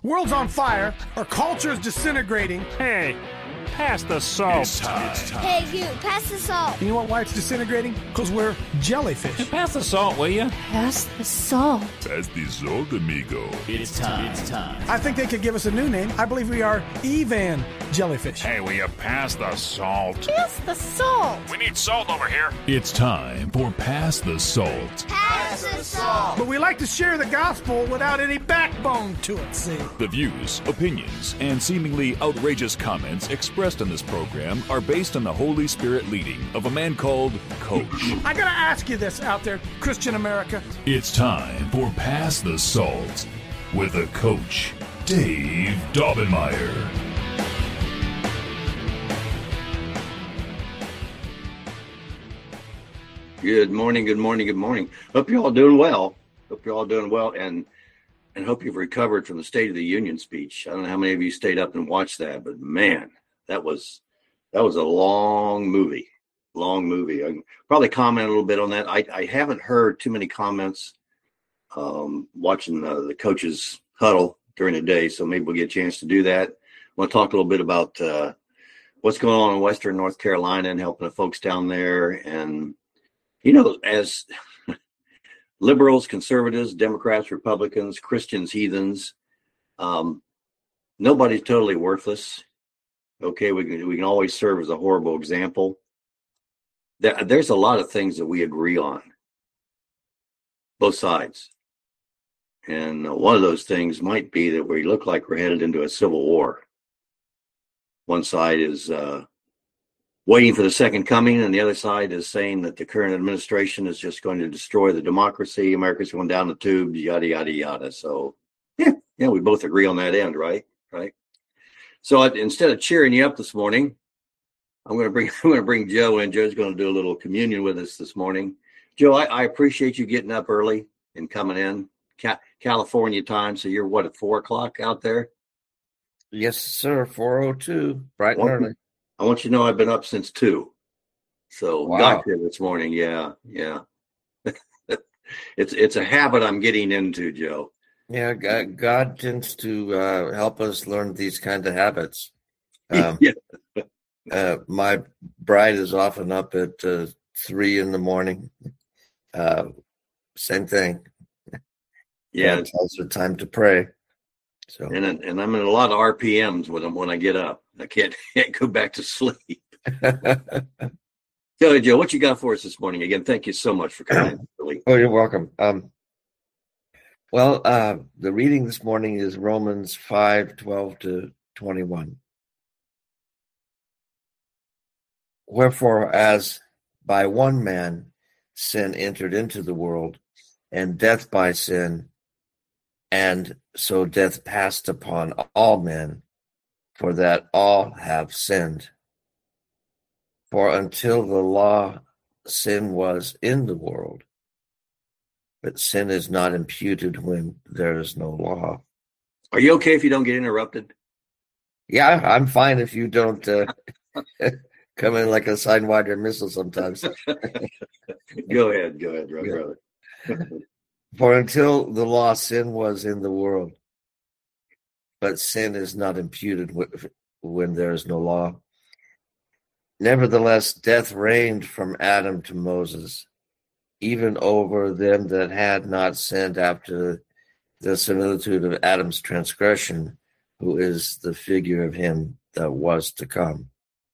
World's on fire. Our culture is disintegrating. Hey, pass the salt. It's time. Hey, you, pass the salt. You know why it's disintegrating? Because we're jellyfish. Pass the salt, will you? Pass the salt. Pass the salt, amigo. It's time. I think they could give us a new name. I believe we are Evan jellyfish. Hey, will you pass the salt? Pass the salt. We need salt over here. It's time for Pass the Salt. Pass the salt. But we like to share the gospel without any backbone to it, see? The views, opinions, and seemingly outrageous comments expressed in this program are based on the Holy Spirit leading of a man called Coach. I gotta ask you this out there, Christian America. It's time for Pass the Salt with the Coach, Dave Daubenmire. Good morning. Hope you're all doing well. And hope you've recovered from the State of the Union speech. I don't know how many of you stayed up and watched that, but man, that was a long movie. I can probably comment a little bit on that. I haven't heard too many comments watching the coaches huddle during the day, so maybe we'll get a chance to do that. I want to talk a little bit about what's going on in Western North Carolina and helping the folks down there. And you know, as liberals, conservatives, Democrats, Republicans, Christians, heathens, nobody's totally worthless. Okay, we can always serve as a horrible example. There's a lot of things that we agree on, both sides. And one of those things might be that we look like we're headed into a civil war. One side is waiting for the second coming, and the other side is saying that the current administration is just going to destroy the democracy. America's going down the tubes, yada, yada, yada. So, yeah, we both agree on that end, right? So instead of cheering you up this morning, I'm going to bring Joe in. Joe's going to do a little communion with us this morning. Joe, I appreciate you getting up early and coming in. California time, so you're what, at 4 o'clock out there? Yes, sir. 4:02, bright and early. I want you to know I've been up since 2. So wow. Got here this morning. Yeah. It's a habit I'm getting into, Joe. Yeah, God tends to help us learn these kind of habits. My bride is often up at 3 in the morning. Same thing. Yeah, it's also time to pray. So and I'm in a lot of RPMs when I get up. I can't go back to sleep. Tell you, Joe, what you got for us this morning? Again, thank you so much for coming. Really. Oh, you're welcome. The reading this morning is Romans 5:12-21. Wherefore, as by one man sin entered into the world, and death by sin, and so death passed upon all men, for that all have sinned. For until the law, sin was in the world, but sin is not imputed when there is no law. Are you okay if you don't get interrupted? Yeah, I'm fine if you don't come in like a Sidewinder missile sometimes. Go ahead, brother. For until the law, sin was in the world, but sin is not imputed when there is no law. Nevertheless, death reigned from Adam to Moses, even over them that had not sinned after the similitude of Adam's transgression, who is the figure of him that was to come.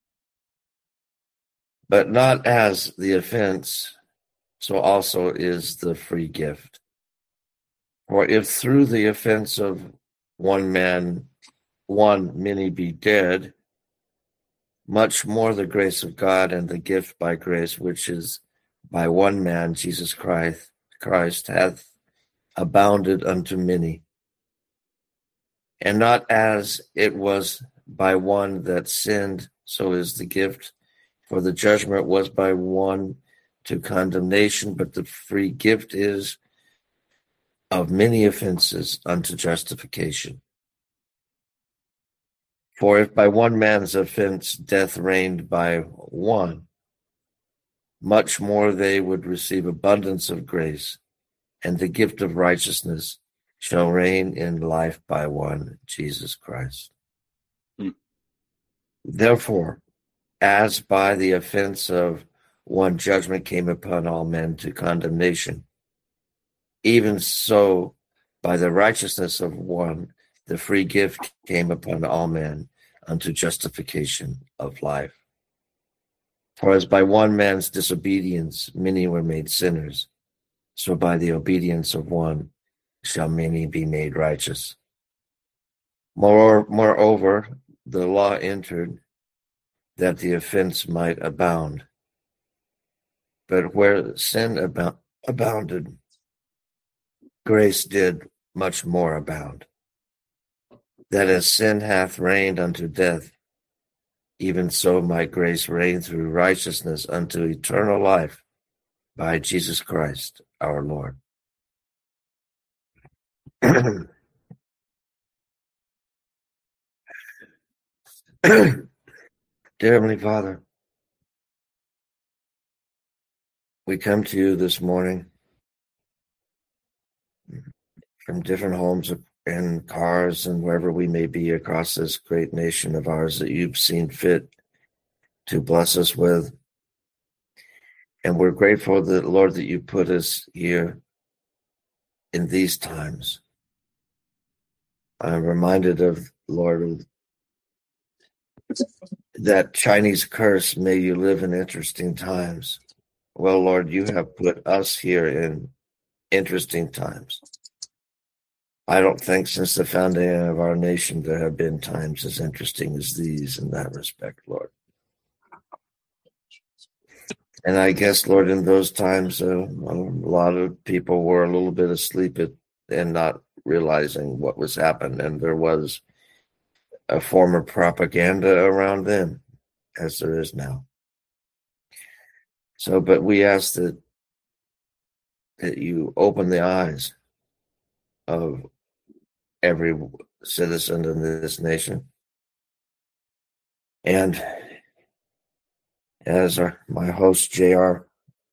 But not as the offense, so also is the free gift. For if through the offense of one man, many be dead, much more the grace of God and the gift by grace, which is by one man, Jesus Christ, hath abounded unto many. And not as it was by one that sinned, so is the gift. For the judgment was by one to condemnation, but the free gift is of many offenses unto justification. For if by one man's offense death reigned by one, much more they would receive abundance of grace and the gift of righteousness shall reign in life by one, Jesus Christ. Therefore, as by the offense of one judgment came upon all men to condemnation, even so by the righteousness of one the free gift came upon all men unto justification of life. For as by one man's disobedience many were made sinners, so by the obedience of one shall many be made righteous. Moreover, the law entered that the offense might abound. But where sin abounded, grace did much more abound. That as sin hath reigned unto death, even so might grace reign through righteousness unto eternal life by Jesus Christ our Lord. Dear Heavenly Father, we come to you this morning from different homes and cars and wherever we may be across this great nation of ours that you've seen fit to bless us with. And we're grateful that, Lord, that you put us here in these times. I'm reminded of, Lord, that Chinese curse, may you live in interesting times. Well, Lord, you have put us here in interesting times. I don't think since the founding of our nation there have been times as interesting as these in that respect, Lord. And I guess, Lord, in those times, a lot of people were a little bit asleep and not realizing what was happening. And there was a form of propaganda around them, as there is now. So, but we ask that you open the eyes of every citizen in this nation. And as my host, JR,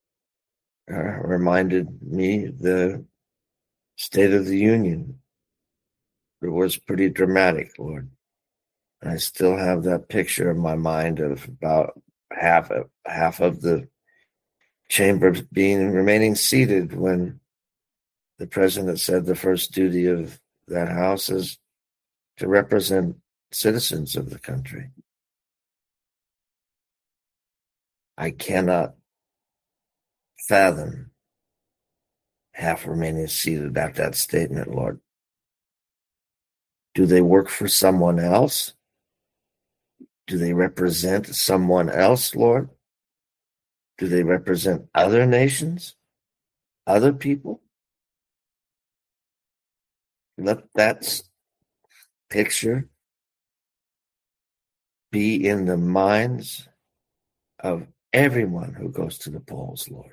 reminded me, the State of the Union, it was pretty dramatic, Lord. And I still have that picture in my mind of about half of the chamber remaining seated when the president said the first duty of that house is to represent citizens of the country. I cannot fathom half remaining seated at that statement, Lord. Do they work for someone else? Do they represent someone else, Lord? Do they represent other nations? Other people? Let that picture be in the minds of everyone who goes to the polls, Lord.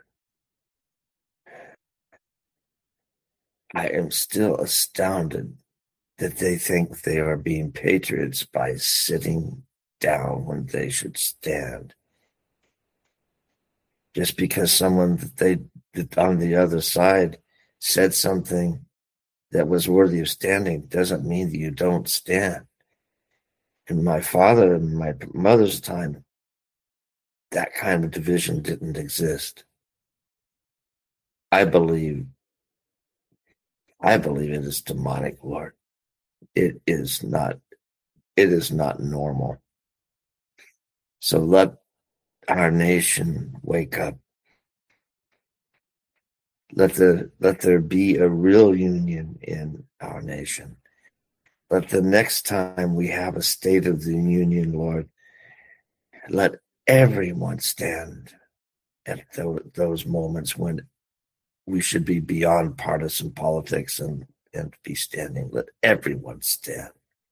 I am still astounded that they think they are being patriots by sitting down when they should stand. Just because someone that on the other side said something that was worthy of standing doesn't mean that you don't stand. In my father and my mother's time, that kind of division didn't exist. I believe it is demonic, Lord. It is not normal. So let our nation wake up. Let there be a real union in our nation. But the next time we have a State of the Union, Lord, let everyone stand at those moments when we should be beyond partisan politics and be standing. Let everyone stand.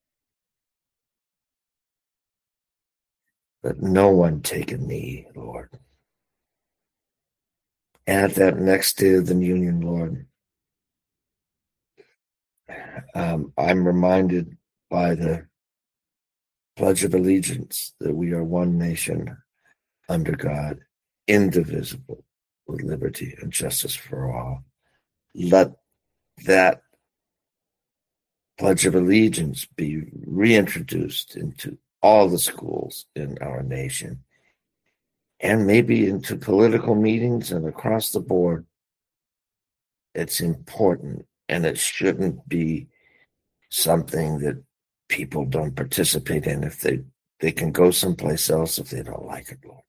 Let no one take a knee, Lord. And at that next State of the Union, Lord, I'm reminded by the Pledge of Allegiance that we are one nation under God, indivisible, with liberty and justice for all. Let that Pledge of Allegiance be reintroduced into all the schools in our nation, and maybe into political meetings and across the board. It's important, and it shouldn't be something that people don't participate in if they can go someplace else if they don't like it, Lord.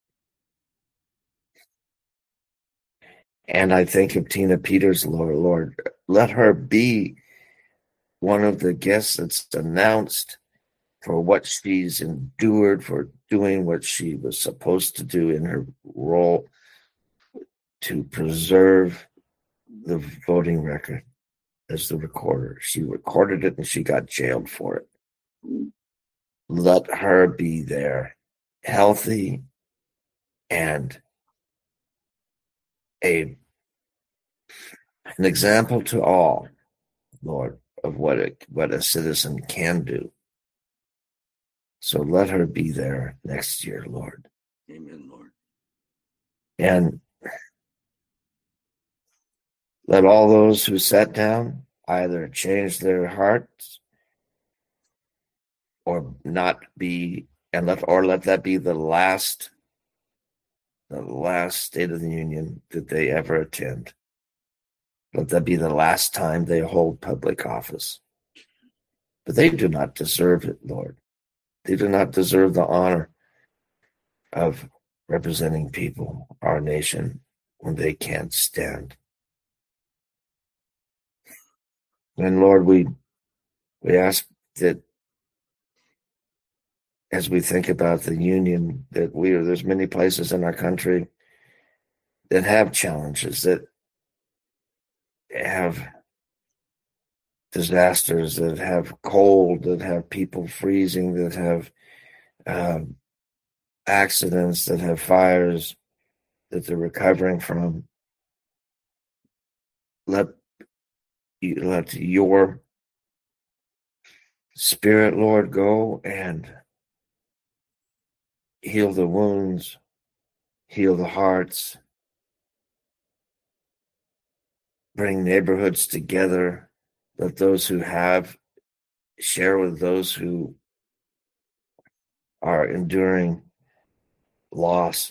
And I think of Tina Peters, Lord, let her be one of the guests that's announced for what she's endured, for doing what she was supposed to do in her role to preserve the voting record as the recorder. She recorded it and she got jailed for it. Let her be there, healthy and an example to all, Lord, of what a citizen can do. So let her be there next year, Lord. Amen, Lord. And let all those who sat down either change their hearts or not be, and let that be the last State of the Union that they ever attend. Let that be the last time they hold public office. But they do not deserve it, Lord. They do not deserve the honor of representing people, our nation, when they can't stand. And Lord, we ask that as we think about the union, that there's many places in our country that have challenges, that have disasters, that have cold, that have people freezing, that have accidents, that have fires that they're recovering from. Let your Spirit, Lord, go and heal the wounds, heal the hearts, bring neighborhoods together. Let those who have share with those who are enduring loss,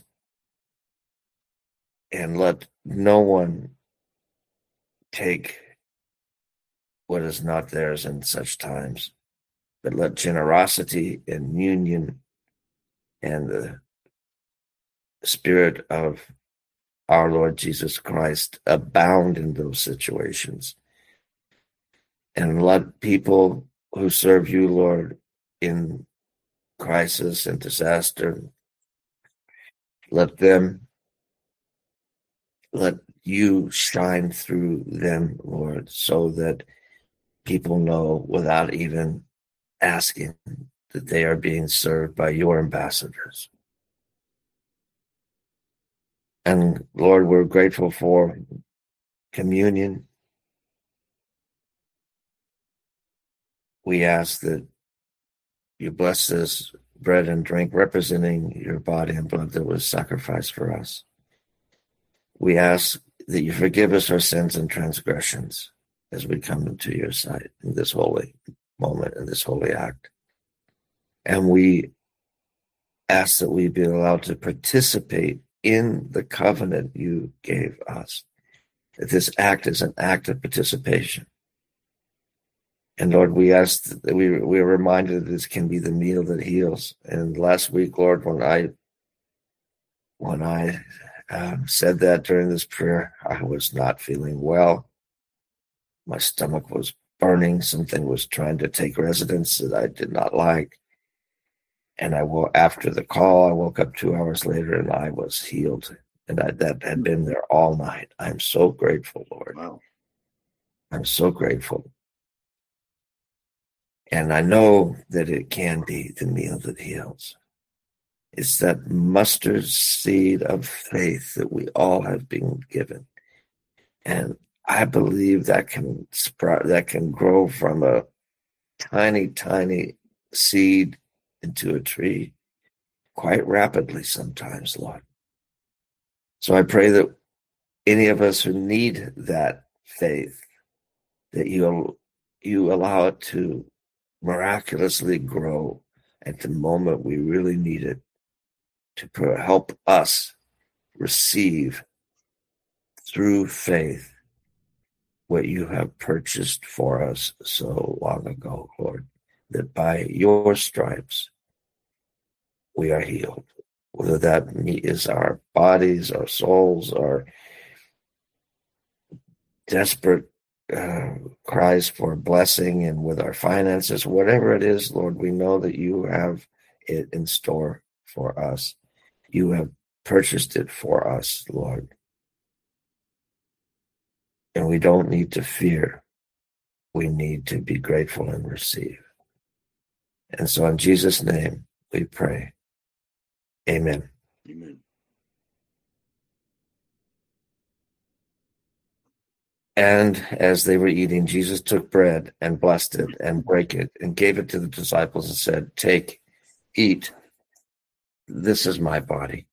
and let no one take what is not theirs in such times, but let generosity and union and the Spirit of our Lord Jesus Christ abound in those situations. And let people who serve you, Lord, in crisis and disaster, let you shine through them, Lord, so that people know without even asking that they are being served by your ambassadors. And Lord, we're grateful for communion. We ask that you bless this bread and drink representing your body and blood that was sacrificed for us. We ask that you forgive us our sins and transgressions as we come into your sight in this holy moment, in this holy act. And we ask that we be allowed to participate in the covenant you gave us, that this act is an act of participation. And Lord, we ask that we're reminded that this can be the meal that heals. And last week, Lord, when I said that during this prayer, I was not feeling well. My stomach was burning. Something was trying to take residence that I did not like. And after the call, I woke up 2 hours later and I was healed. And that had been there all night. I'm so grateful, Lord. Wow. I'm so grateful. And I know that it can be the meal that heals. It's that mustard seed of faith that we all have been given. And I believe that can sprout, that can grow from a tiny, tiny seed into a tree quite rapidly sometimes, Lord. So I pray that any of us who need that faith, that you'll you allow it to miraculously grow at the moment we really need it to help us receive through faith what you have purchased for us so long ago, Lord, that by your stripes we are healed. Whether that is our bodies, our souls, our desperate cries for blessing, and with our finances, whatever it is, Lord, we know that you have it in store for us. You have purchased it for us, Lord. And we don't need to fear. We need to be grateful and receive. And so in Jesus' name we pray. Amen. Amen. And as they were eating, Jesus took bread and blessed it and brake it and gave it to the disciples and said, "Take, eat. This is my body."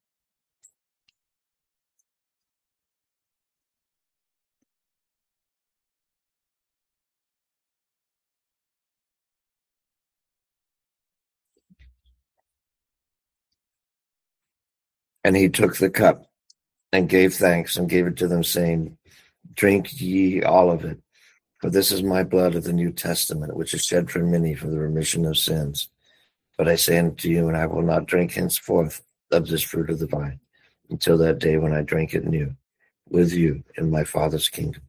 And he took the cup and gave thanks and gave it to them, saying, "Drink ye all of it, for this is my blood of the New Testament, which is shed for many for the remission of sins. But I say unto you, and I will not drink henceforth of this fruit of the vine, until that day when I drink it new with you in my Father's kingdom."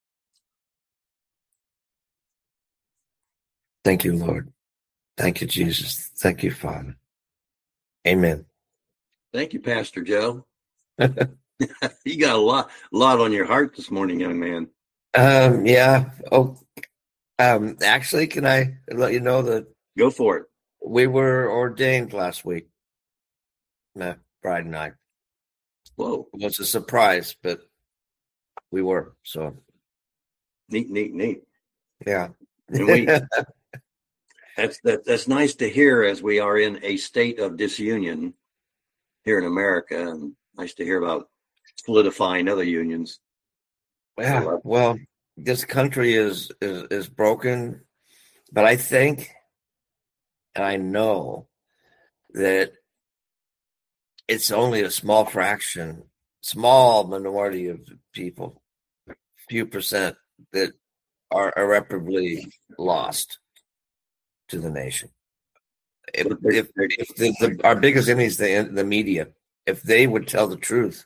Thank you, Lord. Thank you, Jesus. Thank you, Father. Amen. Thank you, Pastor Joe. You got a lot on your heart this morning, young man. Yeah. Actually, can I let you know that Go for it. we were ordained last week, my bride and I. Whoa. It was a surprise, but we were. So Neat. yeah. And that's nice to hear, as we are in a state of disunion here in America, and nice to hear about solidifying other unions. Yeah. Well, this country is broken, but I think, and I know that it's only a small minority of people, few percent, that are irreparably lost to the nation. If our biggest enemy is the media, if they would tell the truth,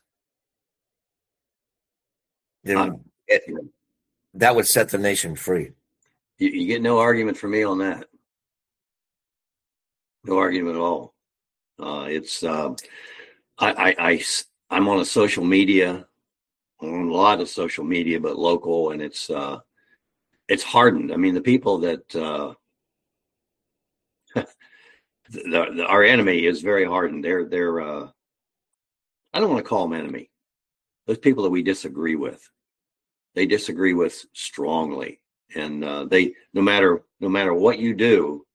then that would set the nation free. You get no argument from me on that. No argument at all. I'm on a social media, on a lot of social media, but local, and it's hardened. I mean, the people that our enemy is very hardened. They're I don't want to call them enemy. Those people that we disagree with, they disagree with strongly, and they no matter what you do,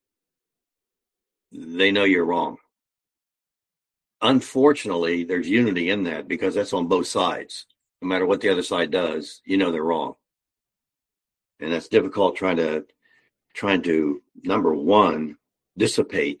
they know you're wrong. Unfortunately, there's unity in that, because that's on both sides. No matter what the other side does, you know they're wrong, and that's difficult trying to number one, dissipate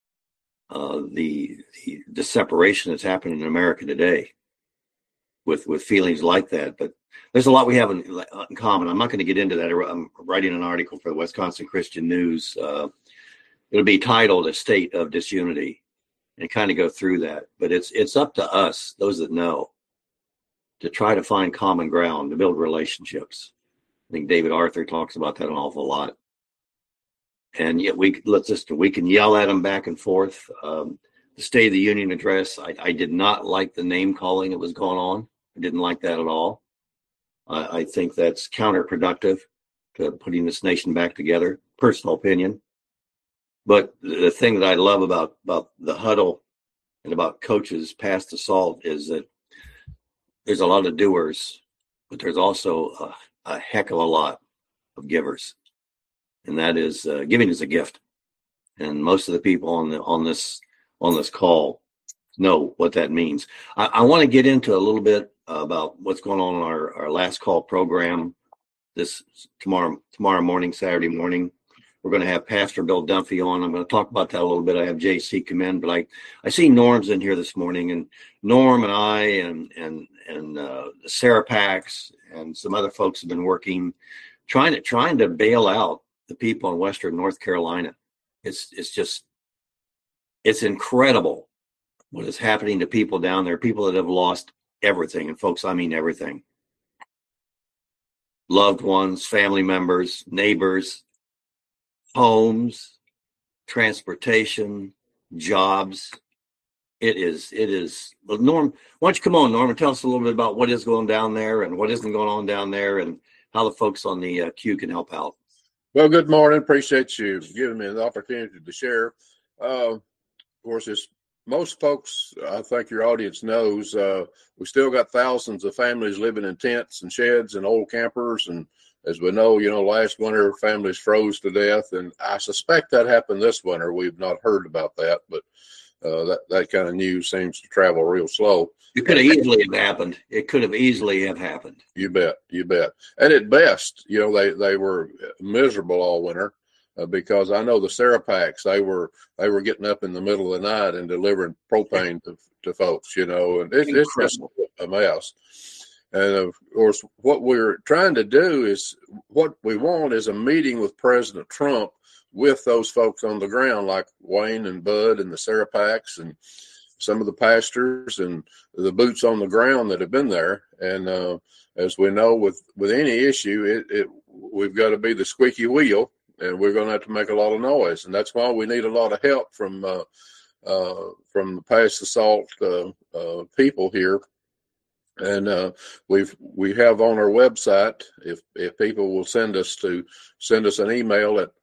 the separation that's happening in America today with feelings like that. But there's a lot we have in common. I'm not going to get into that. I'm writing an article for the Wisconsin Christian News. It'll be titled "A State of Disunity," and kind of go through that. But it's up to us, those that know, to try to find common ground, to build relationships. I think David Arthur talks about that an awful lot. And yet we can yell at them back and forth. The State of the Union address, I did not like the name calling that was going on. I didn't like that at all. I think that's counterproductive to putting this nation back together. Personal opinion. But the thing that I love about the huddle and about coaches past the salt is that there's a lot of doers, but there's also a heck of a lot of givers. And that is giving is a gift. And most of the people on this call know what that means. I want to get into a little bit about what's going on in our last call program. this tomorrow morning, Saturday morning. We're going to have Pastor Bill Dunphy on. I'm going to talk about that a little bit. I have JC come in, but I see Norm's in here this morning, and Norm and I and Sarah Pax and some other folks have been working, trying to bail out the people in Western North Carolina. It's incredible what is happening to people down there, people that have lost everything. And folks, I mean everything. Loved ones, family members, neighbors, homes, transportation, jobs. It is. Well, Norm, why don't you come on, Norm, and tell us a little bit about what is going down there and what isn't going on down there and how the folks on the queue can help out. Well, good morning. Appreciate you giving me the opportunity to share. Of course, as most folks, I think your audience knows, we still got thousands of families living in tents and sheds and old campers. And as we know, last winter families froze to death. And I suspect that happened this winter. We've not heard about that, but that kind of news seems to travel real slow. It could have easily have happened. It could have easily have happened. You bet. And at best, they were miserable all winter because I know the Sarah Packs, they were getting up in the middle of the night and delivering propane to folks, and it's just a mess. And of course, what we're trying to do is what we want is a meeting with President Trump with those folks on the ground, like Wayne and Bud and the Sarah Packs and some of the pastors and the boots on the ground that have been there. And as we know, with any issue, we've got to be the squeaky wheel, and we're going to have to make a lot of noise. And that's why we need a lot of help from the Pass the Salt people here. And we have on our website, if people will send us an email at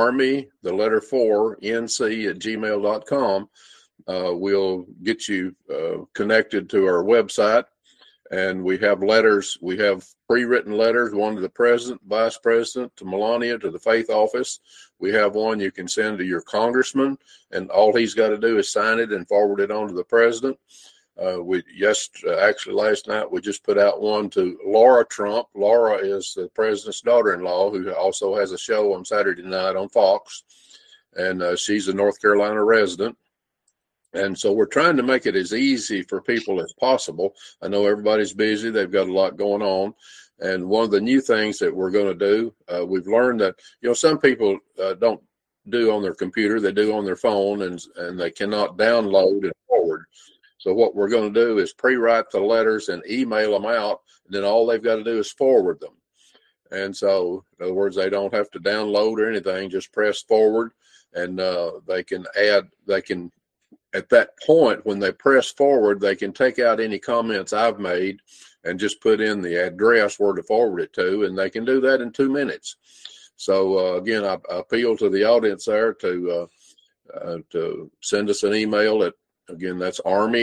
army4nc@gmail.com. We'll get you connected to our website, and we have letters. We have pre-written letters, one to the president, vice president, to Melania, to the faith office. We have one you can send to your congressman, and all he's got to do is sign it and forward it on to the president. Actually last night we just put out one to Laura Trump. Laura is the president's daughter-in-law, who also has a show on Saturday night on Fox, and she's a North Carolina resident. And so we're trying to make it as easy for people as possible. I know everybody's busy. They've got a lot going on. And one of the new things that we're going to do, we've learned that, some people don't do on their computer. They do on their phone, and they cannot download and forward. So what we're going to do is pre-write the letters and email them out. And then all they've got to do is forward them. And so, in other words, they don't have to download or anything, just press forward. And they can at that point, when they press forward, they can take out any comments I've made and just put in the address where to forward it to, and they can do that in 2 minutes. So again, I appeal to the audience there to send us an email at, again, that's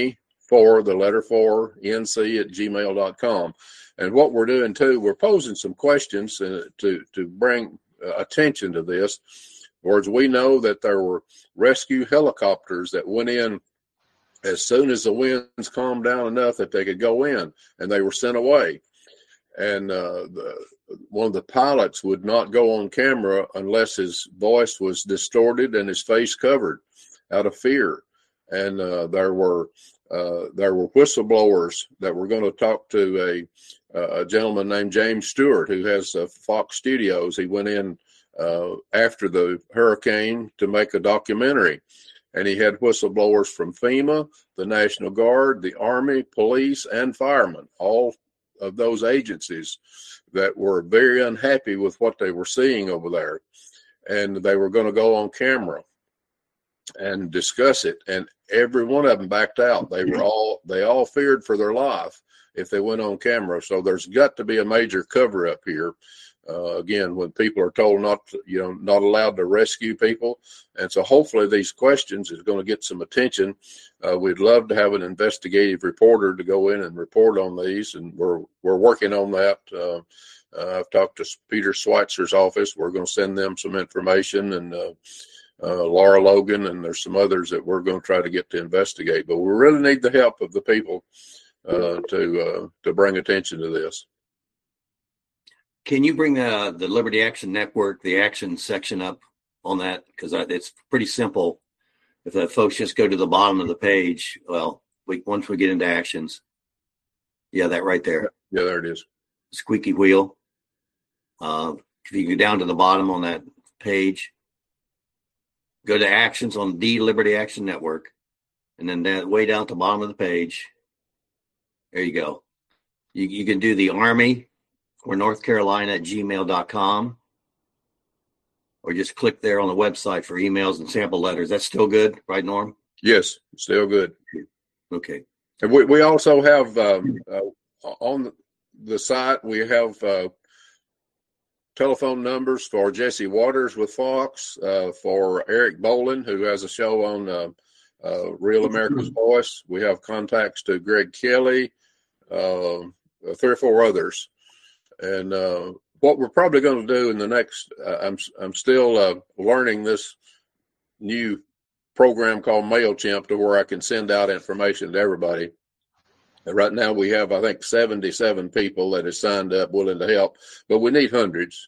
army4nc@gmail.com. And what we're doing too, we're posing some questions to bring attention to this. In other words, we know that there were rescue helicopters that went in as soon as the winds calmed down enough that they could go in, and they were sent away. And one of the pilots would not go on camera unless his voice was distorted and his face covered out of fear. And there were whistleblowers that were going to talk to a gentleman named James Stewart, who has Fox Studios. He went in after the hurricane to make a documentary, and he had whistleblowers from FEMA, the National Guard, the Army, police, and firemen, all of those agencies that were very unhappy with what they were seeing over there. And they were going to go on camera and discuss it, and every one of them backed out. They all feared for their life if they went on camera. So there's got to be a major cover up here. Again, when people are told not allowed to rescue people. And so hopefully these questions is going to get some attention. We'd love to have an investigative reporter to go in and report on these, and we're working on that. I've talked to Peter Schweitzer's office. We're going to send them some information, and Laura Logan, and there's some others that we're going to try to get to investigate. But we really need the help of the people to bring attention to this. Can you bring the Liberty Action Network, the action section up on that? Because it's pretty simple. If the folks just go to the bottom of the page, well, once we get into actions, yeah, that right there. Yeah, there it is. Squeaky wheel. If you go down to the bottom on that page, go to actions on the Liberty Action Network, and then way down at the bottom of the page, there you go. You can do the Army or North Carolina at gmail.com, or just click there on the website for emails and sample letters. That's still good, right, Norm? Yes, still good. Okay. And we also have on the site, we have telephone numbers for Jesse Waters with Fox, for Eric Bolin, who has a show on Real America's Voice. We have contacts to Greg Kelly, 3 or 4 others. And what we're probably going to do in the next, I'm still learning this new program called MailChimp, to where I can send out information to everybody. Right now we have, I think, 77 people that have signed up willing to help, but we need hundreds.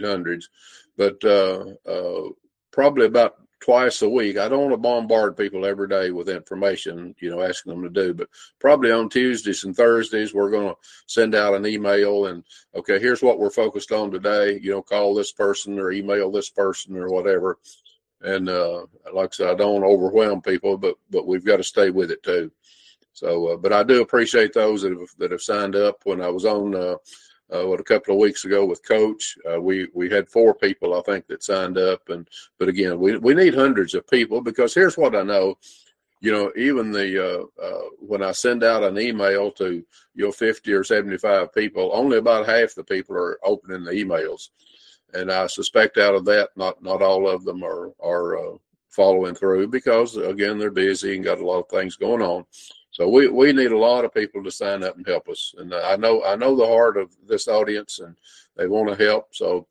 But probably about twice a week. I don't want to bombard people every day with information, asking them to do, but probably on Tuesdays and Thursdays, we're going to send out an email and, okay, here's what we're focused on today. Call this person or email this person or whatever. And like I said, I don't want to overwhelm people, but we've got to stay with it too. So, but I do appreciate those that have signed up. When I was on, a couple of weeks ago with Coach, we had 4 people, I think, that signed up. But again, we need hundreds of people, because here's what I know, even when I send out an email to 50 or 75 people, only about half the people are opening the emails, and I suspect out of that, not all of them are following through, because again, they're busy and got a lot of things going on. So we need a lot of people to sign up and help us. And I know the heart of this audience, and they want to help. So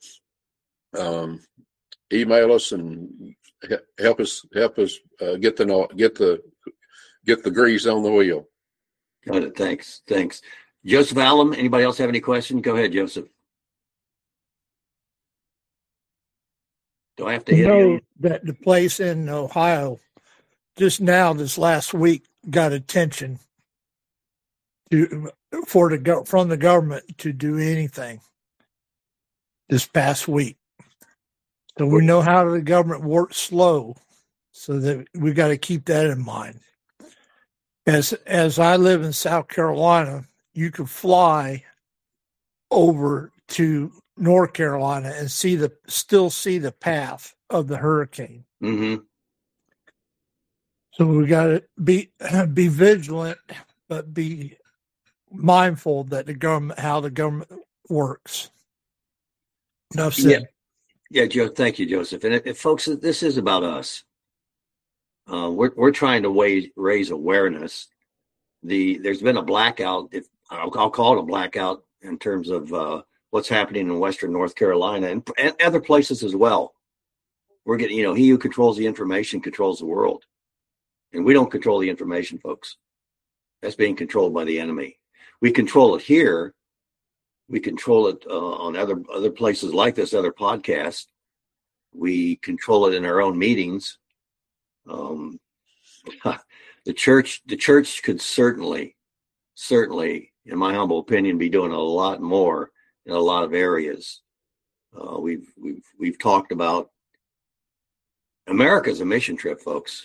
email us and help us get the grease on the wheel. Got it. Thanks. Joseph Allen, anybody else have any questions? Go ahead, Joseph. Do I have to hit you? That the place in Ohio just now, this last week, got attention from the government to do anything this past week. So we know how the government works slow, so that we got to keep that in mind. As I live in South Carolina, you could fly over to North Carolina and still see the path of the hurricane. Mm-hmm. So we got to be vigilant, but be mindful that how the government works. Enough said. Yeah, Joe. Thank you, Joseph. And if folks, this is about us. We're trying to raise awareness. There's been a blackout. I'll call it a blackout in terms of what's happening in Western North Carolina and other places as well. We're getting, he who controls the information controls the world. And we don't control the information, folks. That's being controlled by the enemy. We control it here. We control it on other places like this, other podcasts. We control it in our own meetings. The church could certainly, in my humble opinion, be doing a lot more in a lot of areas. We've talked about America's a mission trip, folks.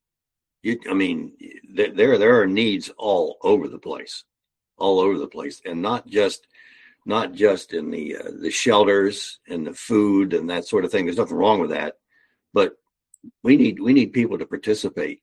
There are needs all over the place, and not just in the shelters and the food and that sort of thing. There's nothing wrong with that, but we need people to participate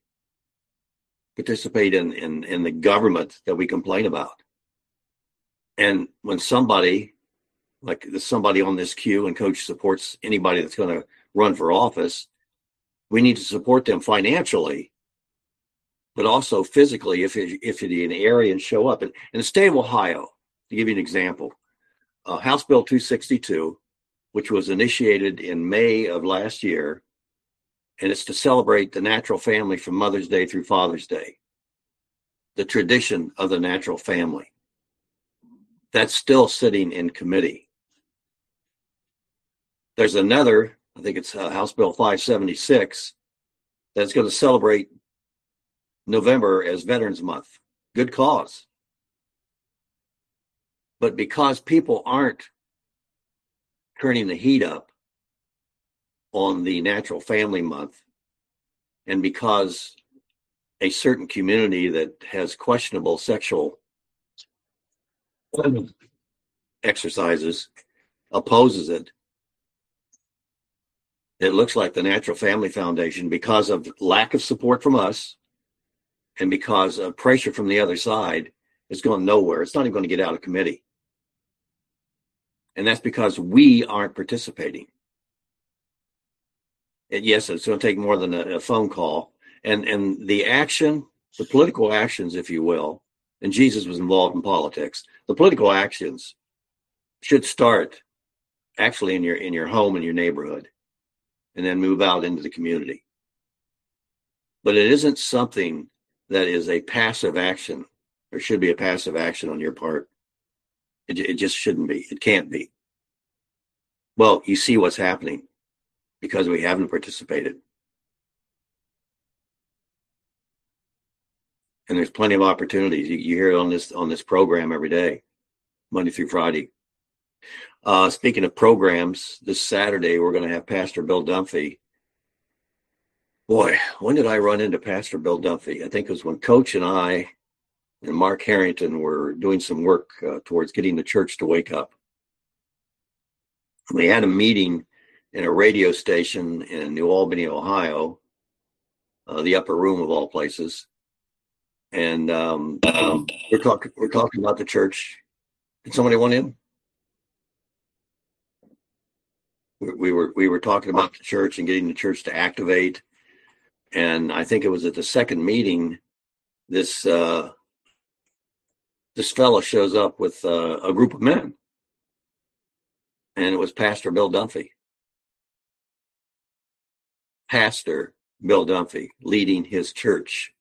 in the government that we complain about. And when somebody on this queue, and Coach supports anybody that's going to run for office, we need to support them financially, but also physically if you're in the area and show up. And in the state of Ohio, to give you an example, House Bill 262, which was initiated in May of last year, and it's to celebrate the natural family from Mother's Day through Father's Day, the tradition of the natural family. That's still sitting in committee. There's another, I think it's House Bill 576, that's going to celebrate November as Veterans Month. Good cause. But because people aren't turning the heat up on the Natural Family Month, and because a certain community that has questionable sexual exercises opposes it, it looks like the Natural Family Foundation, because of lack of support from us and because of pressure from the other side, is going nowhere. It's not even going to get out of committee. And that's because we aren't participating. And yes, it's going to take more than a phone call. And the action, the political actions, if you will, and Jesus was involved in politics, the political actions should start actually in your home, in your neighborhood, and then move out into the community. But it isn't something that is a passive action, or should be a passive action on your part. It just shouldn't be. It can't be. Well, you see what's happening because we haven't participated. And there's plenty of opportunities. You hear it on this program every day, Monday through Friday. Speaking of programs, this Saturday we're going to have Pastor Bill Dunphy. Boy, when did I run into Pastor Bill Dunphy? I think it was when Coach and I and Mark Harrington were doing some work towards getting the church to wake up. We had a meeting in a radio station in New Albany, Ohio, the Upper Room of all places. And we're talking about the church. Did somebody want in? We were talking about the church and getting the church to activate. And I think it was at the second meeting, this fellow shows up with a group of men, and it was Pastor Bill Dunphy. Pastor Bill Dunphy leading his church.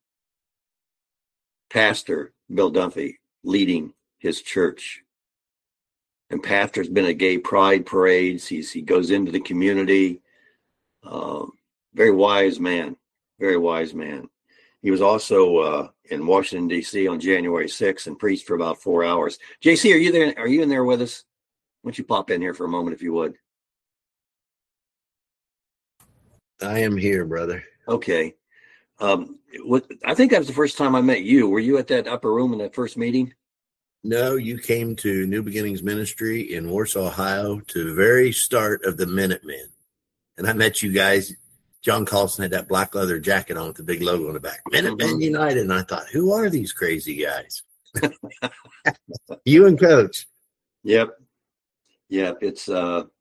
Pastor Bill Dunphy leading his church. And Pastor's been at gay pride parades. He goes into the community. Very wise man. Very wise man. He was also in Washington, D.C. on January 6th and preached for about 4 hours. JC, are you there? Are you in there with us? Why don't you pop in here for a moment, if you would? I am here, brother. Okay. I think that was the first time I met you. Were you at that upper room in that first meeting? No, you came to New Beginnings Ministry in Warsaw, Ohio, to the very start of the Minutemen. And I met you guys. John Carlson had that black leather jacket on with the big logo on the back. Minutemen United. And I thought, who are these crazy guys? You and Coach. Yep. It's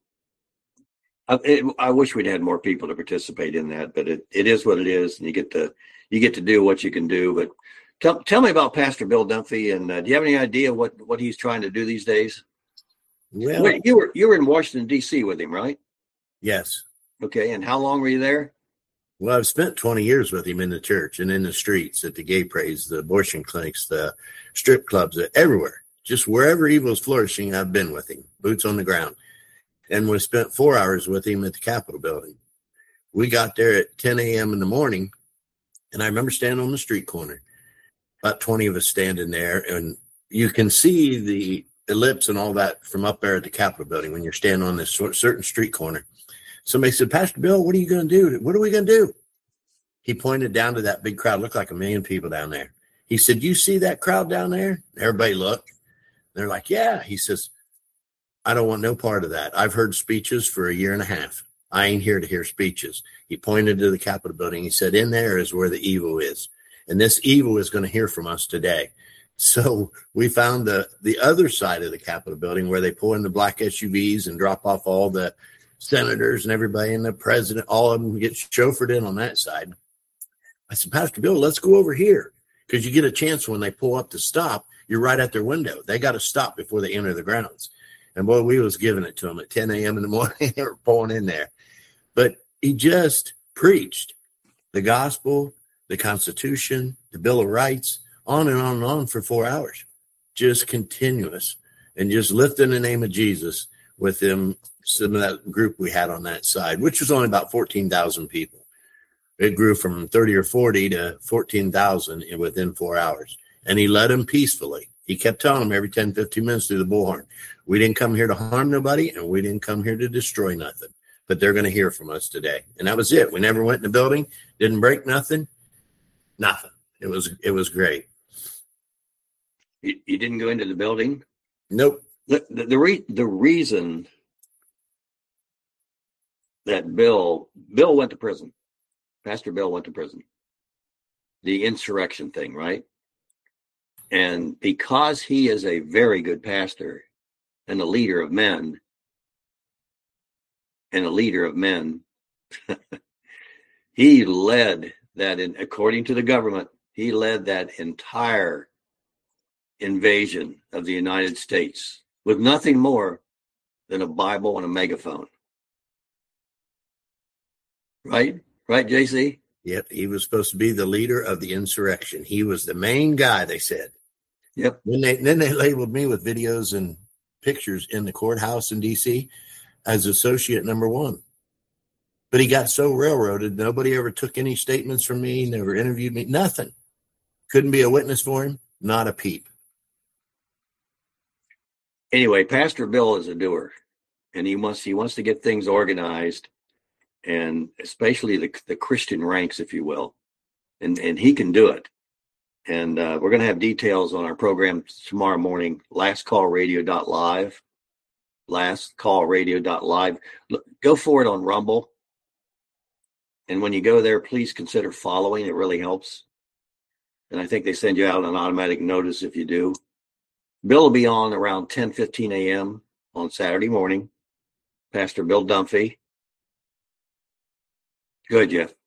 I wish we'd had more people to participate in that, but it is what it is, and you get to do what you can do. But tell me about Pastor Bill Dunphy, and do you have any idea what he's trying to do these days? Well, wait, you were in Washington, D.C. with him, right? Yes. Okay, and how long were you there? Well, I've spent 20 years with him in the church and in the streets, at the gay parades, the abortion clinics, the strip clubs, everywhere. Just wherever evil is flourishing, I've been with him, boots on the ground. And we spent 4 hours with him at the Capitol building. We got there at 10 a.m. in the morning, and I remember standing on the street corner, about 20 of us standing there, and you can see the ellipse and all that from up there at the Capitol building when you're standing on this certain street corner. Somebody said, Pastor Bill, what are you going to do? What are we going to do? He pointed down to that big crowd. Looked like 1 million people down there. He said, you see that crowd down there? Everybody looked. They're like, yeah. He says, I don't want no part of that. I've heard speeches for 1.5 years. I ain't here to hear speeches. He pointed to the Capitol building. He said, in there is where the evil is. And this evil is going to hear from us today. So we found the other side of the Capitol building where they pull in the black SUVs and drop off all the senators and everybody and the president, all of them get chauffeured in on that side. I said, Pastor Bill, let's go over here, because you get a chance when they pull up to stop. You're right at their window. They got to stop before they enter the grounds. And boy, we was giving it to them at 10 a.m. in the morning. They were pulling in there. But he just preached the gospel, the Constitution, the Bill of Rights, on and on and on for 4 hours, just continuous, and just lifting the name of Jesus with them, some of that group we had on that side, which was only about 14,000 people. It grew from 30 or 40 to 14,000 within 4 hours. And he led them peacefully. He kept telling them every 10, 15 minutes through the bullhorn, we didn't come here to harm nobody, and we didn't come here to destroy nothing. But they're going to hear from us today. And that was it. We never went in the building, didn't break nothing. It was great. You didn't go into the building? Nope. The reason that Bill went to prison, Pastor Bill went to prison, the insurrection thing, right? And because he is a very good pastor and a leader of men, he led that, according to the government, he led that entire invasion of the United States with nothing more than a Bible and a megaphone. Right, JC? Yep, he was supposed to be the leader of the insurrection. He was the main guy, they said. Yep. Then they labeled me with videos and pictures in the courthouse in D.C. as associate number one. But he got so railroaded, nobody ever took any statements from me, never interviewed me, nothing. Couldn't be a witness for him, not a peep. Anyway, Pastor Bill is a doer, and he wants to get things organized, and especially the Christian ranks, if you will, and he can do it. And we're going to have details on our program tomorrow morning, lastcallradio.live, lastcallradio.live. Go for it on Rumble. And when you go there, please consider following. It really helps. And I think they send you out an automatic notice if you do. Bill will be on around 10:15 a.m. on Saturday morning. Pastor Bill Dunphy. Go ahead, Jeff.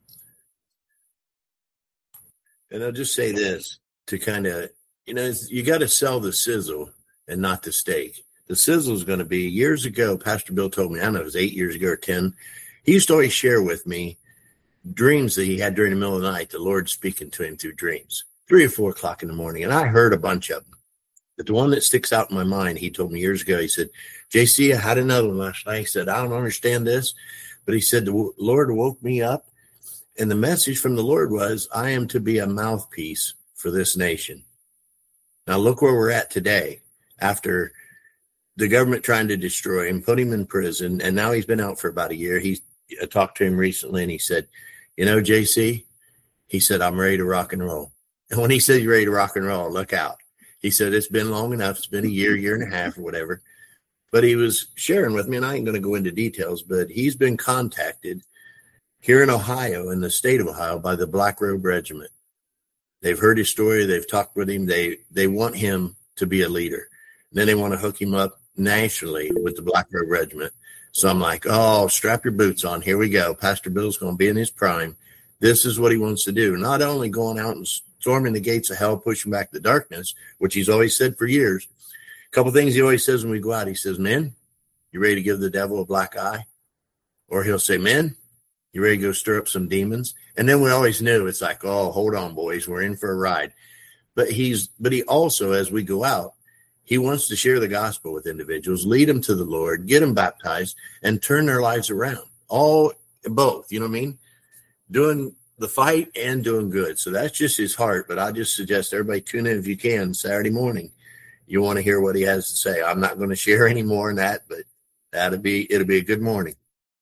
And I'll just say this to kind of, you got to sell the sizzle and not the steak. The sizzle is going to be, years ago, Pastor Bill told me, I don't know, it was 8 years ago or 10. He used to always share with me dreams that he had during the middle of the night, the Lord speaking to him through dreams, 3 or 4 o'clock in the morning. And I heard a bunch of them. But the one that sticks out in my mind, he told me years ago, he said, JC, I had another one last night. He said, I don't understand this. But he said, the Lord woke me up. And the message from the Lord was, I am to be a mouthpiece for this nation. Now look where we're at today after the government trying to destroy him, put him in prison. And now he's been out for about a year. I talked to him recently and he said, JC, he said, I'm ready to rock and roll. And when he said you're ready to rock and roll, look out. He said, it's been long enough. It's been a year and a half or whatever. But he was sharing with me, and I ain't going to go into details, but he's been contacted here in Ohio, in the state of Ohio, by the Black Robe Regiment. They've heard his story. They've talked with him. They want him to be a leader. And then they want to hook him up nationally with the Black Robe Regiment. So I'm like, oh, strap your boots on. Here we go. Pastor Bill's going to be in his prime. This is what he wants to do. Not only going out and storming the gates of hell, pushing back the darkness, which he's always said for years. A couple things he always says when we go out. He says, men, you ready to give the devil a black eye? Or he'll say, men, you ready to go stir up some demons? And then we always knew it's like, oh, hold on, boys, we're in for a ride. But he also, as we go out, he wants to share the gospel with individuals, lead them to the Lord, get them baptized, and turn their lives around. Both, you know what I mean? Doing the fight and doing good. So that's just his heart. But I just suggest everybody tune in if you can Saturday morning. You want to hear what he has to say. I'm not going to share any more on that, but it'll be a good morning.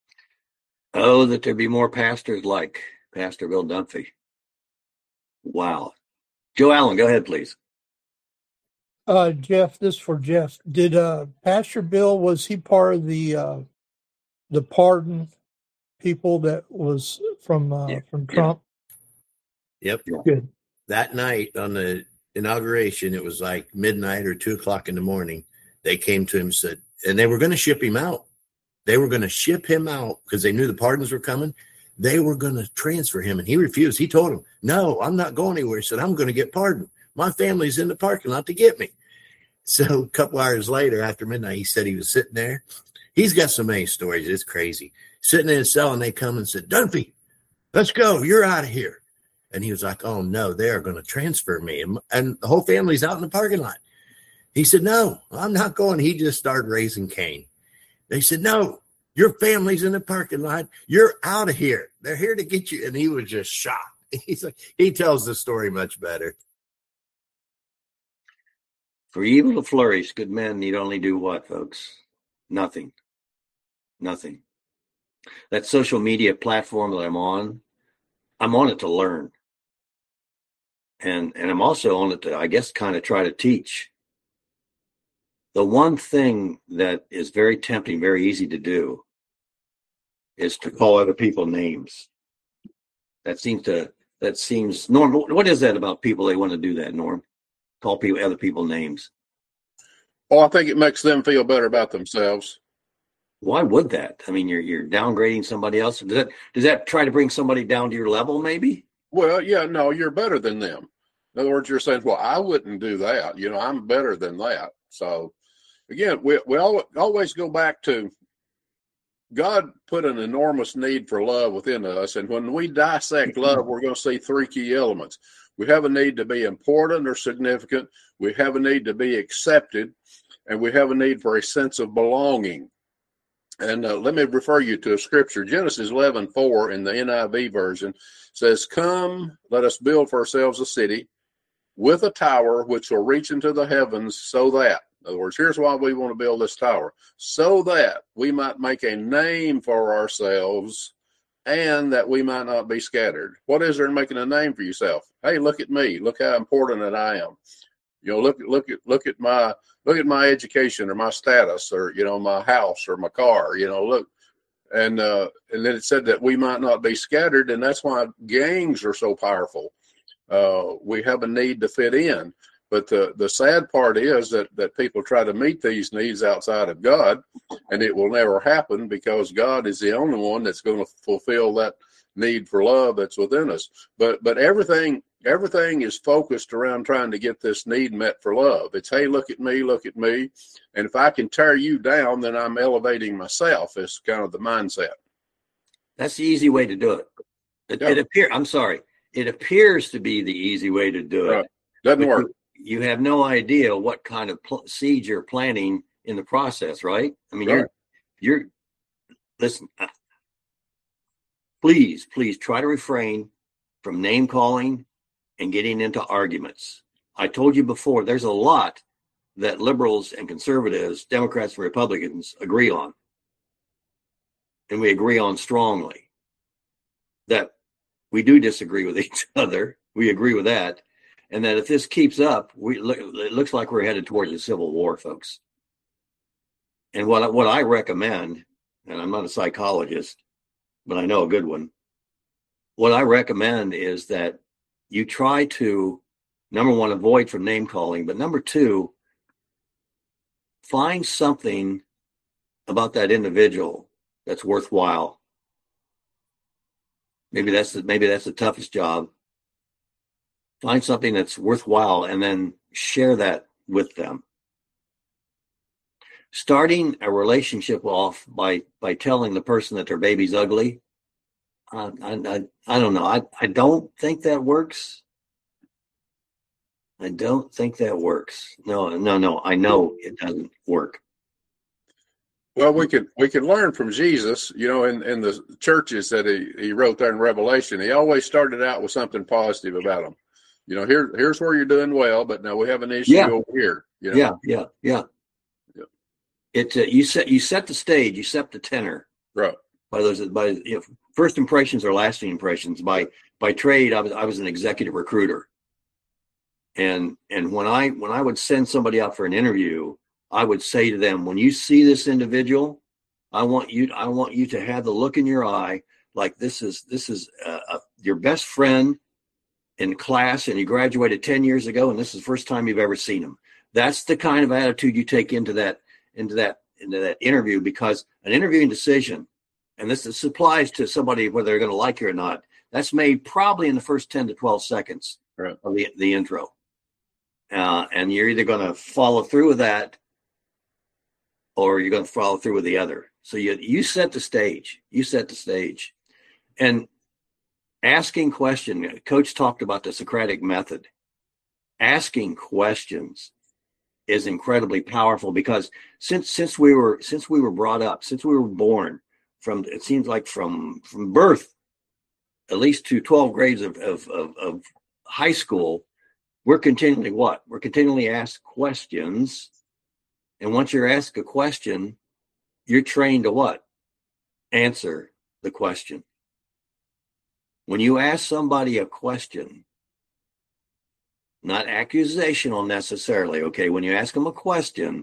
Oh, that there be more pastors like Pastor Bill Dunphy. Wow. Joe Allen, go ahead, please. Jeff, this is for Jeff. Did Pastor Bill, was he part of the pardon people that was from Trump? Yep. Good. That night on the inauguration, it was like midnight or 2 o'clock in the morning. They came to him and said, and they were going to ship him out. They were going to ship him out because they knew the pardons were coming. They were going to transfer him, and he refused. He told them, no, I'm not going anywhere. He said, I'm going to get pardoned. My family's in the parking lot to get me. So a couple hours later, after midnight, he said he was sitting there. He's got so many stories. It's crazy. Sitting in his cell, and they come and said, Dunphy, let's go. You're out of here. And he was like, oh, no, they are going to transfer me. And the whole family's out in the parking lot. He said, no, I'm not going. He just started raising Cain. They said, no, your family's in the parking lot. You're out of here. They're here to get you. And he was just shocked. He's like, he tells the story much better. For evil to flourish, good men need only do what, folks? Nothing. Nothing. That social media platform that I'm on it to learn. And I'm also on it to, I guess, kind of try to teach. The one thing that is very tempting, very easy to do, is to call other people names. That seems, Norm, what is that about people? They want to do that, Norm? Call other people names. Oh, I think it makes them feel better about themselves. Why would that? I mean, you're downgrading somebody else. Does that try to bring somebody down to your level, maybe? Well, yeah, no, you're better than them. In other words, you're saying, well, I wouldn't do that. You know, I'm better than that. So, again, we always go back to God put an enormous need for love within us. And when we dissect love, we're going to see three key elements. We have a need to be important or significant. We have a need to be accepted. And we have a need for a sense of belonging. And let me refer you to a scripture. Genesis 11:4 in the NIV version says, come, let us build for ourselves a city with a tower which will reach into the heavens, so that, in other words, here's why we want to build this tower, so that we might make a name for ourselves and that we might not be scattered. What is there in making a name for yourself? Hey, look at me. Look how important that I am. You know, look at my education or my status or, you know, my house or my car, you know, look. And then it said that we might not be scattered. And that's why gangs are so powerful. We have a need to fit in. But the sad part is that people try to meet these needs outside of God, and it will never happen because God is the only one that's going to fulfill that need for love that's within us. But everything is focused around trying to get this need met for love. It's, hey, look at me. And if I can tear you down, then I'm elevating myself. Is kind of the mindset. That's the easy way to do it. It appears to be the easy way to do it. Doesn't work. You have no idea what kind of seeds you're planting in the process, right? I mean, you're listen, please try to refrain from name calling and getting into arguments. I told you before, there's a lot that liberals and conservatives, Democrats and Republicans agree on. And we agree on strongly. That we do disagree with each other. We agree with that. And that if this keeps up, it looks like we're headed towards a civil war, folks. And what I recommend, and I'm not a psychologist, but I know a good one. What I recommend is that you try to, number one, avoid from name calling, but number two, find something about that individual that's worthwhile. Maybe that's the toughest job. Find something that's worthwhile and then share that with them. Starting a relationship off by telling the person that their baby's ugly, I don't know. I don't think that works. I don't think that works. No. I know it doesn't work. Well, we can learn from Jesus, you know, in the churches that he wrote there in Revelation. He always started out with something positive about them. You know, here's where you're doing well, but now we have an issue over here. You know? Yeah. It's you set the stage, you set the tenor. Right. First impressions are lasting impressions. By trade, I was an executive recruiter, and when I would send somebody out for an interview, I would say to them, when you see this individual, I want you to have the look in your eye like this is your best friend in class, and you graduated 10 years ago, and this is the first time you've ever seen him. That's the kind of attitude you take into that interview, because an interviewing decision, and this applies to somebody whether they're going to like you or not, that's made probably in the first 10 to 12 seconds of the intro. And you're either going to follow through with that or you're going to follow through with the other. So you set the stage. And asking questions. Coach talked about the Socratic method. Asking questions is incredibly powerful, because since we were brought up, since we were born, from, it seems like from birth, at least to 12 grades of high school, we're continually what? We're continually asked questions. And once you're asked a question, you're trained to what? Answer the question. When you ask somebody a question, not accusational necessarily, okay? When you ask them a question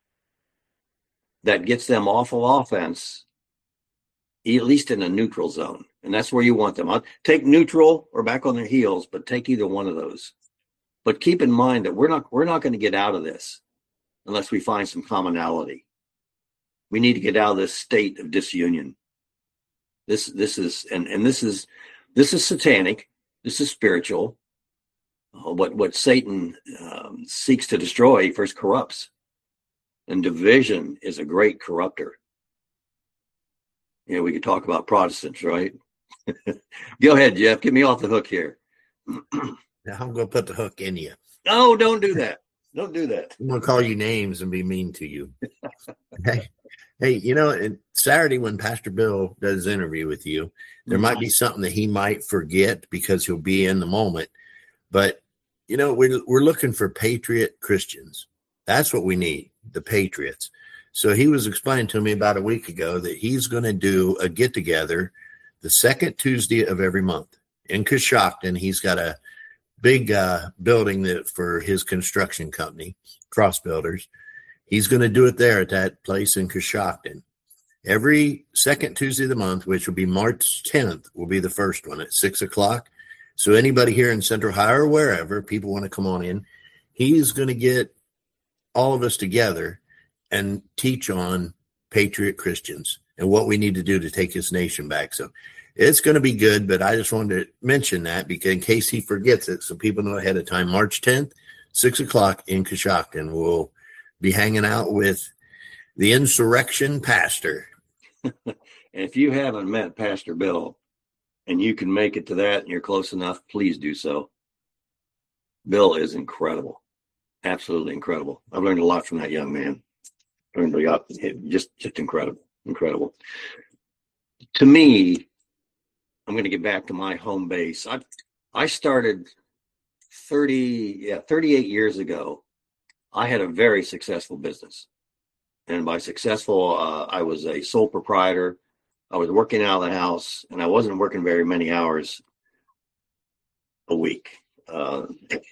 that gets them off of offense, at least in a neutral zone, and that's where you want them. I'll take neutral or back on their heels, but take either one of those. But keep in mind that we're not going to get out of this unless we find some commonality. We need to get out of this state of disunion. This is satanic. This is spiritual. What Satan seeks to destroy first corrupts, and division is a great corrupter. You know, we could talk about Protestants, right? Go ahead, Jeff. Get me off the hook here. Now I'm going to put the hook in you. No, don't do that. Don't do that. I'm going to call you names and be mean to you. Hey, you know, and Saturday when Pastor Bill does his interview with you, there might be something that he might forget because he'll be in the moment. But, you know, we're looking for patriot Christians. That's what we need, the patriots. So he was explaining to me about a week ago that he's going to do a get-together the second Tuesday of every month in Coshocton. He's got a big building that for his construction company, Cross Builders. He's going to do it there at that place in Coshocton. Every second Tuesday of the month, which will be March 10th, will be the first one at 6 o'clock. So anybody here in Central Ohio or wherever, people want to come on in, he's going to get all of us together and teach on patriot Christians and what we need to do to take this nation back. So it's going to be good, but I just wanted to mention that because in case he forgets it, so people know ahead of time, March 10th, 6 o'clock in Coshocton. We'll be hanging out with the insurrection pastor. And if you haven't met Pastor Bill and you can make it to that and you're close enough, please do so. Bill is incredible. Absolutely incredible. I've learned a lot from that young man. Just incredible. To me, I'm going to get back to my home base. I started 38 years ago. I had a very successful business. And by successful, I was a sole proprietor. I was working out of the house, and I wasn't working very many hours a week. I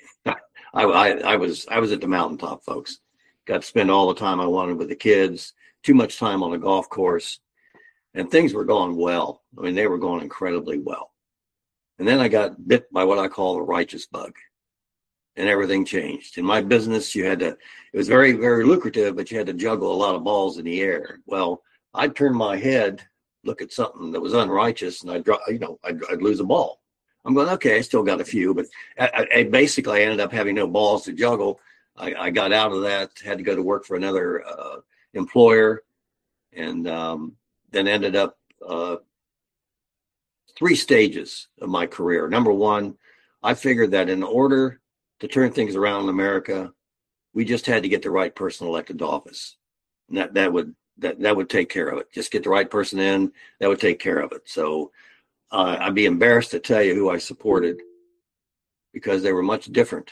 was at the mountaintop, folks. Got to spend all the time I wanted with the kids, too much time on the golf course, and things were going well. I mean, they were going incredibly well. And then I got bit by what I call the righteous bug, and everything changed. In my business, it was very, very lucrative, but you had to juggle a lot of balls in the air. Well, I'd turn my head, look at something that was unrighteous, and I'd lose a ball. I'm going, okay, I still got a few, but I basically ended up having no balls to juggle. I got out of that, had to go to work for another employer, and then ended up 3 stages of my career. Number one, I figured that in order to turn things around in America, we just had to get the right person elected to office. And that would take care of it. Just get the right person in, that would take care of it. So I'd be embarrassed to tell you who I supported because they were much different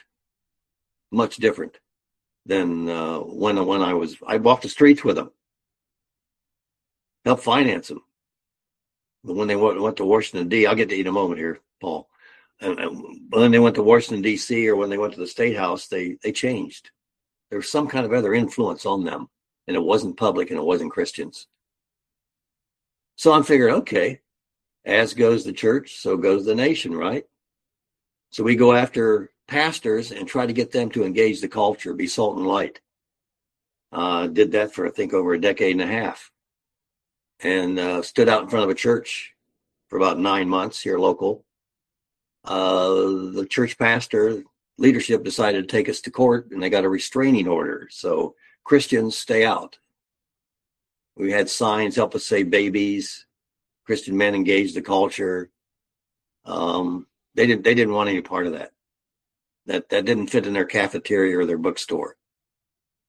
than when I walked the streets with them, helped finance them. But when they went to Washington, D.C., I'll get to you in a moment here, Paul. And when they went to Washington, D.C., or when they went to the State House, they changed. There was some kind of other influence on them, and it wasn't public and it wasn't Christians. So I'm figuring, okay, as goes the church, so goes the nation, right? So we go after pastors and try to get them to engage the culture, be salt and light. Did that for, I think, over a decade and a half. And stood out in front of a church for about 9 months here local. The church pastor leadership decided to take us to court, and they got a restraining order. So Christians, stay out. We had signs, help us save babies. Christian men engage the culture. They didn't want any part of that. That didn't fit in their cafeteria or their bookstore.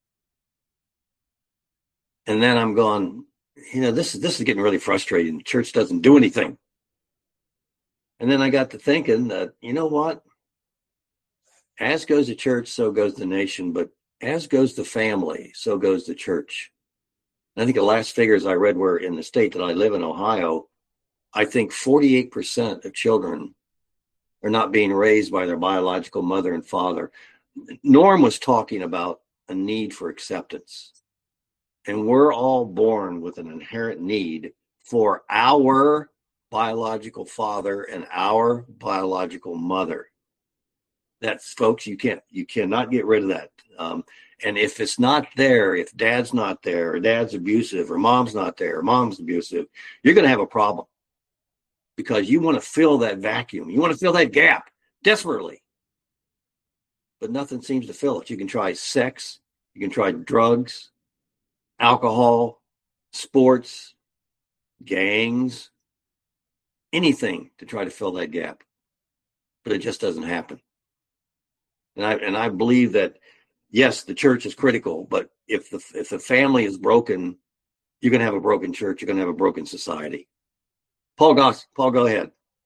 And then I'm going, this is getting really frustrating. The church doesn't do anything. And then I got to thinking that, you know what? As goes the church, so goes the nation. But as goes the family, so goes the church. And I think the last figures I read were in the state that I live in, Ohio. I think 48% of children are not being raised by their biological mother and father. Norm was talking about a need for acceptance. And we're all born with an inherent need for our biological father and our biological mother. That's, folks, you cannot get rid of that. And if it's not there, if dad's not there, or dad's abusive, or mom's not there, or mom's abusive, you're going to have a problem, because you want to fill that vacuum. You want to fill that gap desperately, but nothing seems to fill it. You can try sex, you can try drugs, alcohol, sports, gangs, anything to try to fill that gap, but it just doesn't happen. And I believe that, yes, the church is critical, but if the family is broken, you're going to have a broken church. You're going to have a broken society. Paul, go ahead.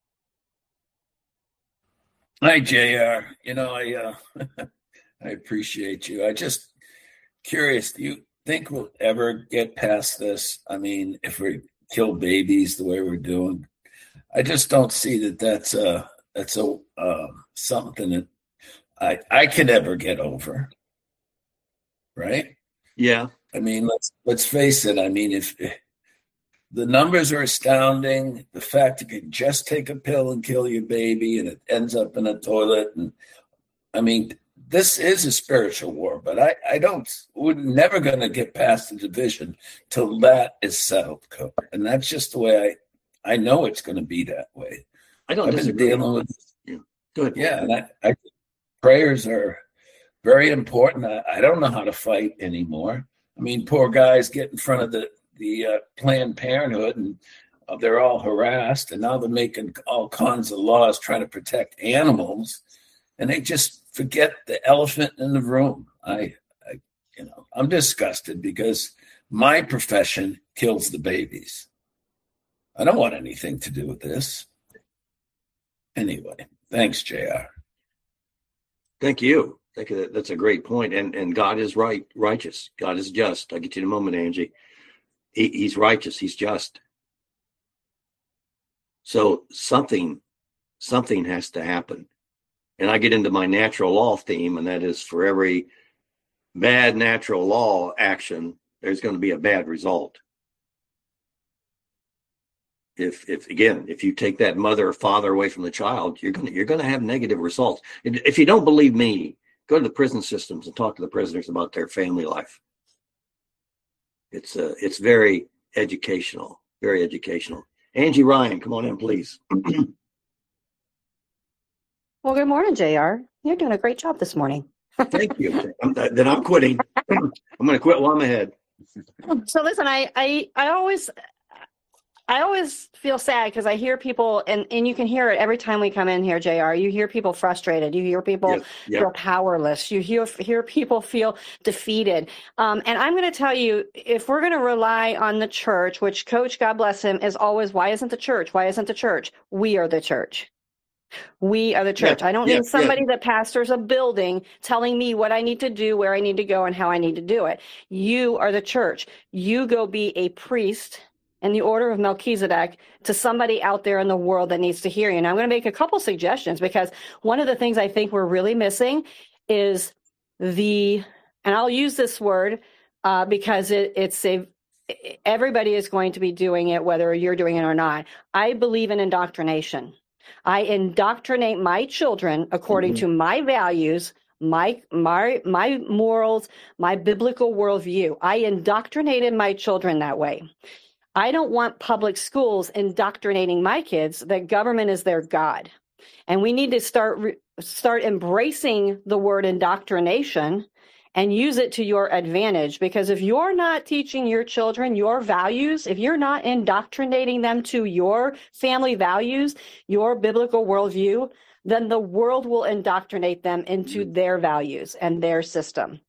Hi, JR. I appreciate you. I just curious, do you think we'll ever get past this? I mean, if we kill babies the way we're doing, I just don't see that's something that I could ever get over. Right? Yeah. I mean, let's face it. I mean, if the numbers are astounding, the fact you can just take a pill and kill your baby and it ends up in a toilet, and I mean, this is a spiritual war. But we're never going to get past the division till that is settled, Coach. And that's just the way I know it's going to be that way. I've been dealing with. Yeah. Good. Yeah, and I prayers are very important. I don't know how to fight anymore. I mean, poor guys get in front of the Planned Parenthood, and they're all harassed, and now they're making all kinds of laws trying to protect animals, and they just forget the elephant in the room. I'm disgusted because my profession kills the babies. I don't want anything to do with this. Anyway, thanks, JR. Thank you. That's a great point. And God is righteous. God is just. I'll get you in a moment, Angie. He's righteous. He's just. So something has to happen. And I get into my natural law theme, and that is, for every bad natural law action, there's going to be a bad result. If you take that mother or father away from the child, you're going to have negative results. If you don't believe me, go to the prison systems and talk to the prisoners about their family life. It's very educational, very educational. Angie Ryan, come on in, please. Well, good morning, JR. You're doing a great job this morning. Thank you. Then I'm quitting. I'm going to quit while I'm ahead. So listen, I always feel sad because I hear people, and you can hear it every time we come in here, JR. You hear people frustrated. You hear people feel powerless. You hear people feel defeated. And I'm going to tell you, if we're going to rely on the church, which Coach, God bless him, is always, why isn't the church? Why isn't the church? We are the church. We are the church. I don't need somebody that pastors a building telling me what I need to do, where I need to go, and how I need to do it. You are the church. You go be a priest in the order of Melchizedek to somebody out there in the world that needs to hear you. And I'm going to make a couple suggestions, because one of the things I think we're really missing is and I'll use this word because everybody is going to be doing it, whether you're doing it or not. I believe in indoctrination. I indoctrinate my children according to my values, my morals, my biblical worldview. I indoctrinated my children that way. I don't want public schools indoctrinating my kids that government is their God. And we need to start embracing the word indoctrination and use it to your advantage. Because if you're not teaching your children your values, if you're not indoctrinating them to your family values, your biblical worldview, then the world will indoctrinate them into their values and their system.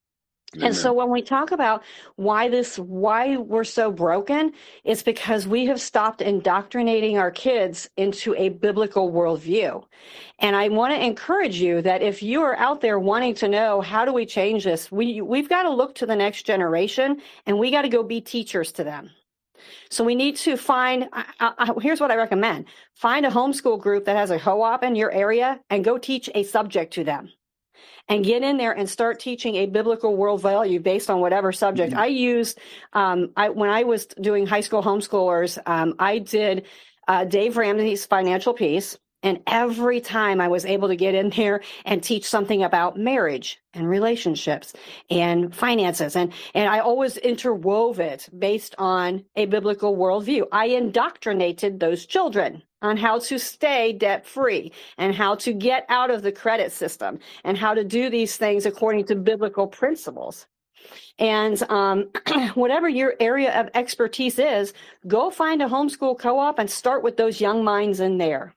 And so when we talk about why we're so broken, it's because we have stopped indoctrinating our kids into a biblical worldview. And I want to encourage you that if you are out there wanting to know how do we change this, we've got to look to the next generation, and we got to go be teachers to them. So we need to find, here's what I recommend. Find a homeschool group that has a co-op in your area and go teach a subject to them. And get in there and start teaching a biblical world value based on whatever subject. I used, when I was doing high school homeschoolers, I did Dave Ramsey's Financial Peace. And every time I was able to get in there and teach something about marriage and relationships and finances. And I always interwove it based on a biblical worldview. I indoctrinated those children on how to stay debt-free and how to get out of the credit system and how to do these things according to biblical principles. And whatever your area of expertise is, go find a homeschool co-op and start with those young minds in there.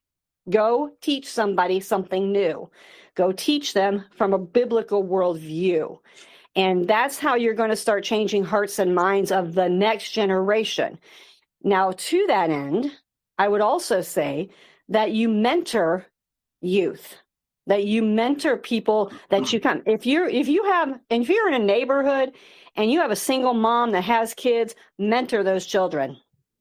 Go teach somebody something new. Go teach them from a biblical worldview. And that's how you're going to start changing hearts and minds of the next generation. Now, to that end, I would also say that you mentor youth, that you mentor people that you come. If you're in a neighborhood and you have a single mom that has kids, mentor those children.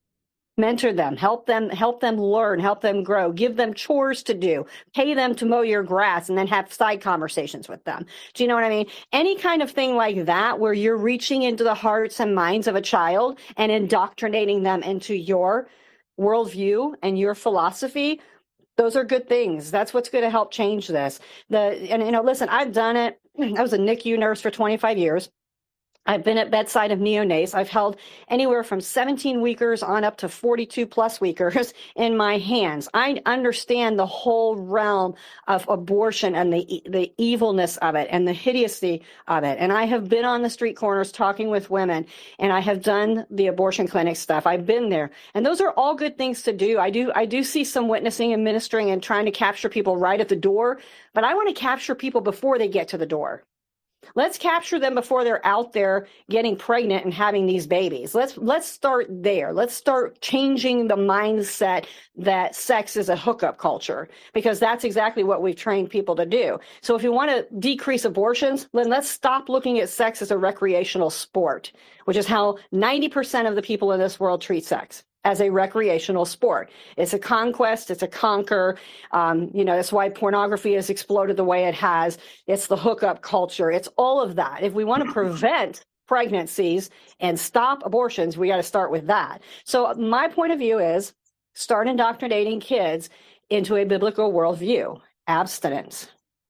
Mentor them, help them learn, help them grow, give them chores to do, pay them to mow your grass, and then have side conversations with them. Do you know what I mean? Any kind of thing like that where you're reaching into the hearts and minds of a child and indoctrinating them into your worldview and your philosophy, those are good things. That's what's going to help change this. Listen, I've done it. I was a NICU nurse for 25 years. I've been at bedside of neonates. I've held anywhere from 17 weekers on up to 42 plus weekers in my hands. I understand the whole realm of abortion and the evilness of it and the hideousness of it. And I have been on the street corners talking with women, and I have done the abortion clinic stuff. I've been there. And those are all good things to do. I do see some witnessing and ministering and trying to capture people right at the door, but I want to capture people before they get to the door. Let's capture them before they're out there getting pregnant and having these babies. Let's start there. Let's start changing the mindset that sex is a hookup culture, because that's exactly what we've trained people to do. So if you want to decrease abortions, then let's stop looking at sex as a recreational sport, which is how 90% of the people in this world treat sex. As a recreational sport. It's a conquest, it's a conquer. That's why pornography has exploded the way it has. It's the hookup culture. It's all of that. If we want to prevent pregnancies and stop abortions, we got to start with that. So my point of view is start indoctrinating kids into a biblical worldview. Abstinence.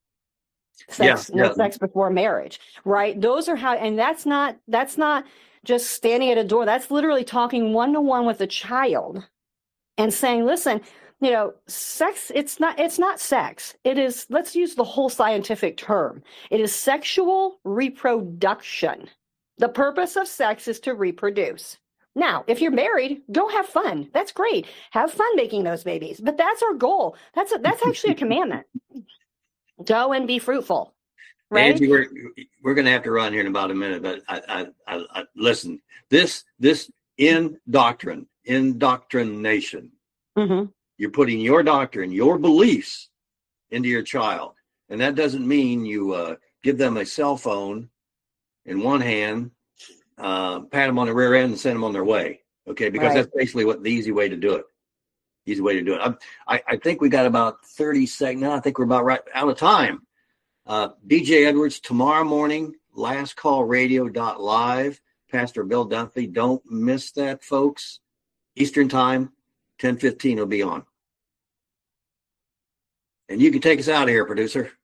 Sex before marriage, right? Those are how, and that's not just standing at a door. That's literally talking one-to-one with a child and saying, listen, sex, it's not sex. It is, let's use the whole scientific term. It is sexual reproduction. The purpose of sex is to reproduce. Now, if you're married, go have fun. That's great. Have fun making those babies. But that's our goal. That's actually a commandment. Go and be fruitful. Right? Angie, we're going to have to run here in about a minute, but I listen. This indoctrination. Mm-hmm. You're putting your doctrine, your beliefs into your child, and that doesn't mean you give them a cell phone in one hand, pat them on the rear end, and send them on their way. Okay, because that's basically the easy way to do it. I think we got about 30 seconds now. I think we're about right out of time. DJ Edwards, tomorrow morning, lastcallradio.live, Pastor Bill Dunphy. Don't miss that, folks. Eastern time, 10:15 will be on. And you can take us out of here, producer.